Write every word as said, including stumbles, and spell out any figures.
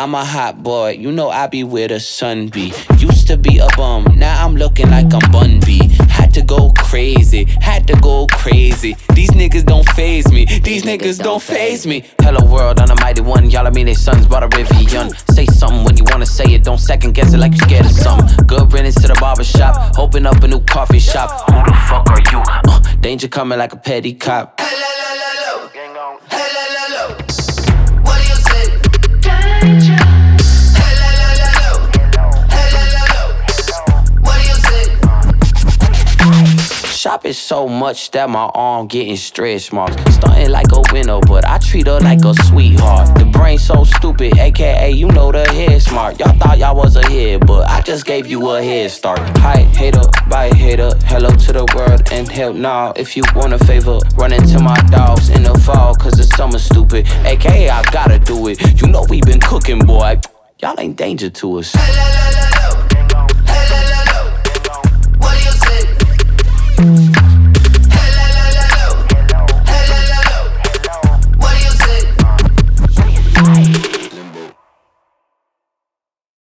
I'm a hot boy, you know I be where the sun be. Used to be a bum, now I'm looking like I'm Bun B. Had to go crazy, had to go crazy. These niggas don't faze me, these niggas don't faze me. Hello world, I'm the mighty one, y'all I mean they sons bought a Rivian. Say something when you wanna say it, don't second guess it like you scared of something. Good riddance to the barber shop, open up a new coffee shop. Who the fuck are you? Uh, danger coming like a petty cop. Hello, hello, hello. Hello, hello. What do you say? Danger. Hello, hello, hello, hello. What do you say? Shop is so much that my arm getting stretch marks. Stunting like a window, but I treat her like a sweetheart. The brain so stupid, aka you know the head smart. Y'all thought y'all was ahead, but I just gave you a head start. Hi, hater, bye hater, hello to the world and hell nah. If you want a favor, run into my dogs in the fall, cause the summer stupid. A K A I gotta do it, you know we been cooking, boy. Y'all ain't danger to us.